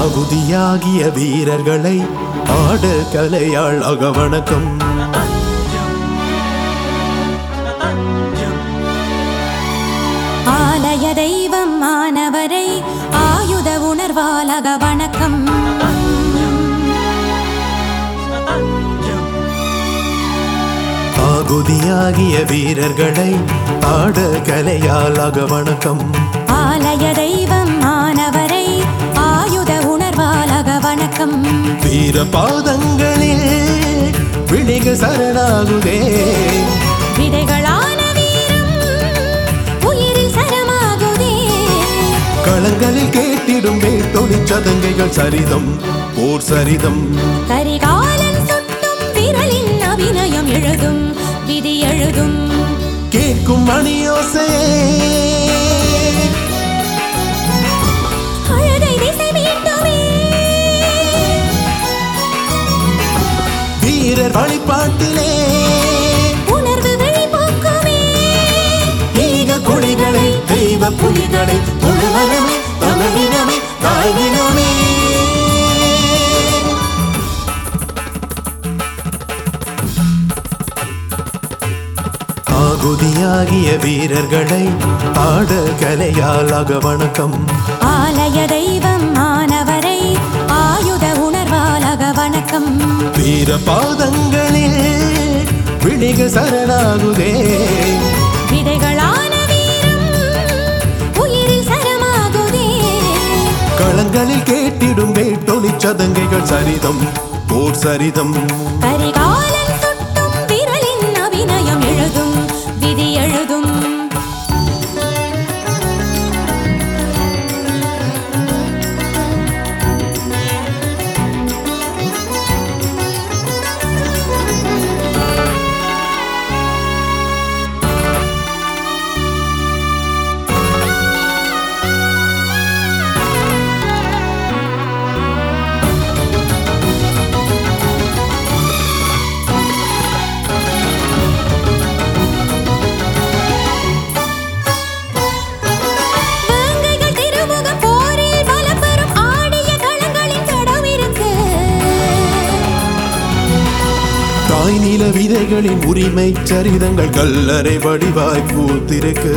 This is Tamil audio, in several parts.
ஆகுதியாகிய வீரர்களை ஆடல் கலையாள் அகவணக்கம். ஆலய தெய்வம் மாணவரை ஆயுத உணர்வால் அகவணக்கம். ஆகுதியாகிய வீரர்களை ஆடல் கலையாள் அகவணக்கம். ஆலய தெய்வம் மாணவரை ஆயுத உணர்வால் அகவணக்கம். வீர பாதங்களில் விழிக சரணாகுதே, விதைகளான வீரம் உயிரில் சரமாகுதே. களங்களில் கேட்டிடும் வேட்டொளி சதங்கைகள் சரிதம் போர் சரிதம். கரிகாலன் சுட்டும் விரலின் அபிநயம் எழுதும் விதி எழுதும். கேட்கும் மணியோசை அழுதை திசை மீட்டுமே. வீரர் வழிபாட்டிலே உணர்வு வெளிப்போக்குமே. ஈக கொடிகளை தெய்வ புலிகளை முழுவதுமே தமிழினமே தாய்வினமே. ஆகுதியாகிய வீரர்களை ஆட கலையால் அகவணக்கம். ஆலய தெய்வம் மாணவரை ஆயுத உணர்வால் அகவணக்கம். வீர பாதங்களில் விழிக சரணாகுதே, விதைகளான வீரம் உயிரில் சரமாகுதே. களங்களில் கேட்டிடும் வேட்டொளி சதங்கைகள் சரிதம் போர் சரிதம். கரிகாலன் சுட்டும் விரலின் அபிநயம் எழுதும் விதி எழுதும். தாய் நில விதைகளின் உரிமை சரிதங்கள் கல்லறை வடிவாய் பூத்திருக்கு.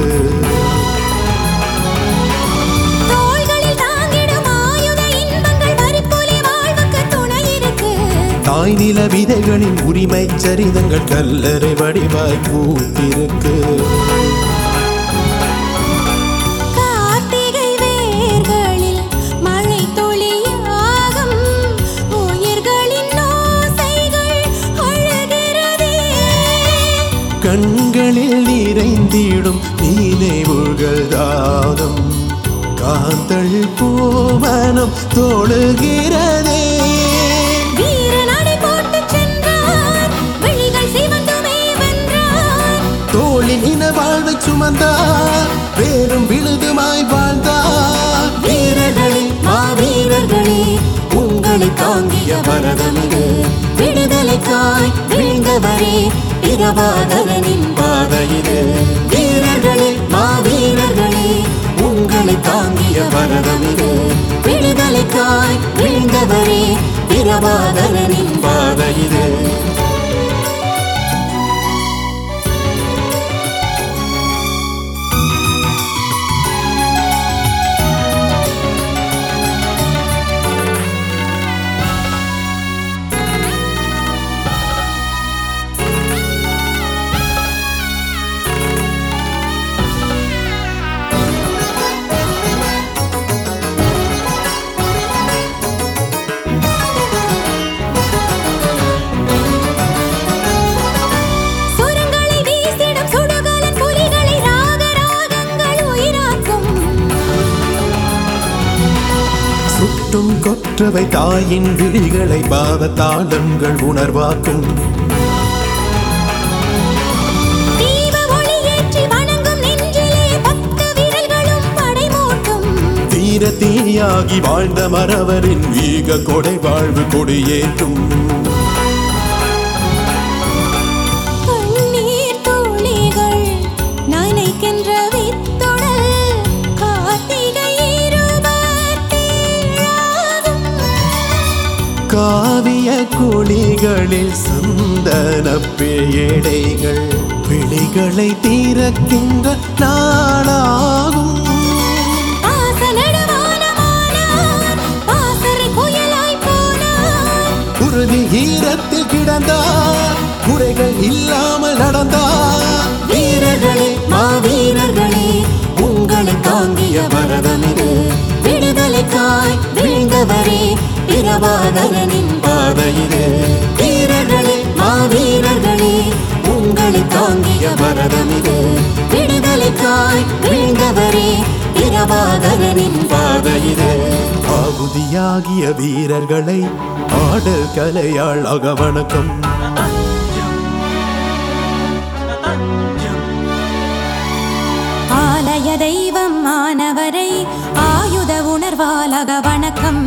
தாய் நில விதைகளின் உரிமை சரிதங்கள் கல்லறை வடிவாய் பூத்திருக்கு. கண்களில் நிறைந்திடும் நினைவுகள் தாகம் காந்தள் பூவனம் தோழுகிறதே. தோளின் இன வாழ்வை சுமந்தார் வேறும் விழுதுமாய் வாழ்ந்தார். வீரர்களே மாவீரர்களே உங்களை தாங்கிய பரதமிது. விடுதலைக்காய் வீழ்ந்தவரே இரவாதரனின் பாதையிது. வீரர்களே மாவீரர்களே உங்களை தாங்கிய பரதமிது. விடுதலைக்காய் வீழ்ந்தவரே இரவாதரனின் பாதையிது. கொற்றவை தாயின் விழிகளை பாவத்தாளங்கள் உணர்வாக்கும். தீர தீயாகி வாழ்ந்த மறவரின் வீக கொடை வாழ்வு கொடியேற்றும். காவிய குழிகளில் சந்தன பேழைகள் விழிகளை தீரக்கின்ற நாளாகும். குருதி ஈரத்தில் கிடந்தார், குறைகள் இல்லாமல் நடந்தார். வீரர்களே மாவீரர்களே, உங்களை தாங்கிய பரதம் இது. விடுதலைக்காய் வீழ்ந்தவரே பிரபாகரனின் பாதையிலே. வீரர்களே மாவீரர்களே, உங்களை தாங்கிய பரதம் இது. விடுதலைக்காய் வீழ்ந்தவரே பிரபாகரனின் பாதையிலே. ஆகுதியாகிய வீரர்களை ஆடல் கலையாள் அகவணக்கம். ஆலய தெய்வம் மாணவரை ஆயுத உணர்வால் அகவணக்கம்.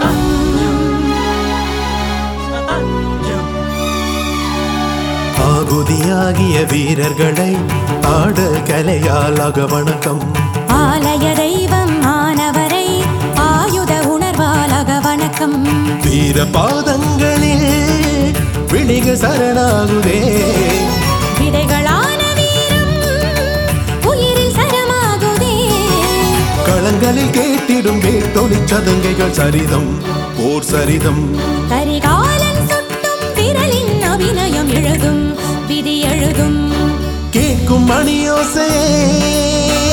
ஆகுதியாகிய வீரர்களை ஆடல் கலையால் அகவணக்கம். ஆலய தெய்வம் மாணவரை ஆயுத உணர்வால் அகவணக்கம். வீர பாதங்களில் விழிக சரணாகுதே. விதைகளான வீரம் உயிரில் சரமாகுதே. களங்களில் கேட்டிடும் வேட்டொலி சதங்கைகள் சரிதம் போர் சரிதம். கரிகாலன் சுட்டும் விரலின் அபிநயம் எழுதும், விதி எழுதும். கேட்கும் மணியோசே